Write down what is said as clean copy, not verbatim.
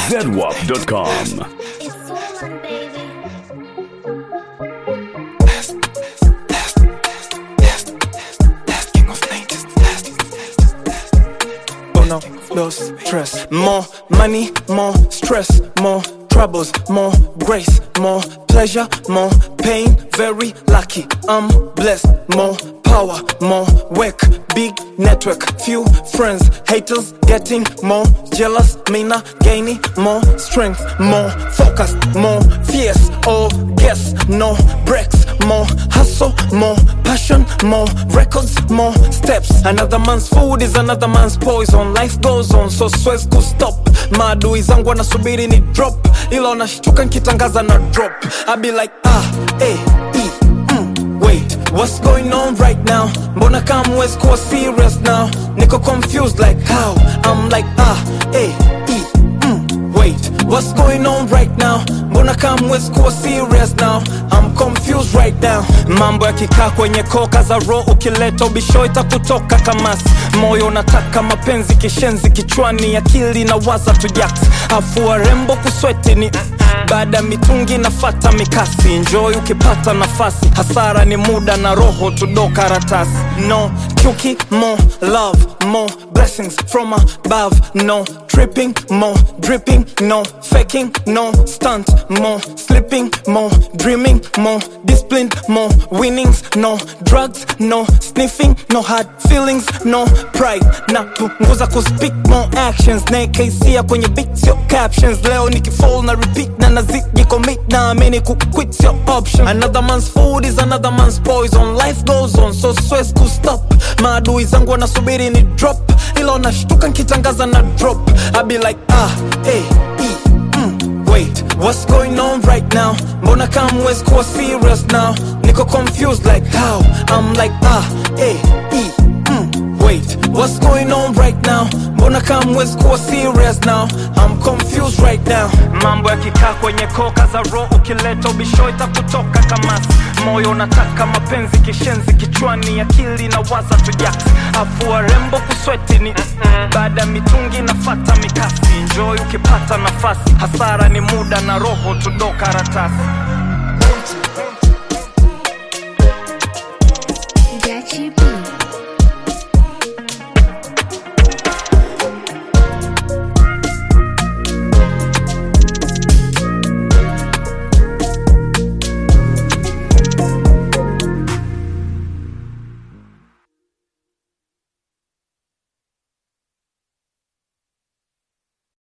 zedwap.com. It's all on, baby. No stress. More money, more stress, more troubles, more grace, more pleasure, more pain. Very lucky, I'm blessed. More power, more work, big network, few friends, haters getting more jealous, me not gaining more strength, more focus, more fierce. All guess, no breaks, more hustle, more passion, more records, more steps. Another man's food is another man's poison. Life goes on, so siwezi kustop. Maadui zangu wanasubiri ni drop, ila nashtuka nkitangaza na drop. I be like wait, what's going on right now? Mbona kama mwezi kuwa serious now? Niko confused like how? I'm like wait, what's going on right now? Mbona kama mwezi kuwa serious now? I'm confused right now. Mambo yakikaa kwenye koka za roho, ukileta ubisho itakutoka kamasi. Moyo unataka mapenzi kishenzi, kichwani akili na waza tu jacks. Afua rembo kusweti ni baada mitungi nafata mikasi. Enjoy ukipata nafasi, hasara ni muda na roho tudo karatasi. No chuki, more love, more blessings from above. No tripping, more dripping, no faking, no stunt, more sleeping, more dreaming, more disciplined, more winnings. No drugs, no sniffing, no hard feelings, no pride. Na punguza kuspeak, more actions. Na KC kwenye beats, your captions. Leo nikifall na repeat na nazidi commit, na amini kuquit your option. Another man's food is another man's poison. Life goes on, so siwezi kustop. Maadui zangu wanasubiri ni drop, ila nashtuka nkitangaza na drop. I be like wait, what's going on right now? Mbona kama mwezi kuwa serious now? Niko confused like how? I'm like wait, what's going on right now? Mbona kama mwezi kuwa serious now? I'm confused right now. Mambo yakikaa kwenye koka za roho, ukileta ubisho itakutoka kamasi. Moyo unataka mapenzi kishenzi, kichwani akili na waza tu jacks. Afua rembo kusweti ni baada mitungi nafata mikasi. Enjoy ukipata nafasi, hasara ni muda na roho tudo karatasi.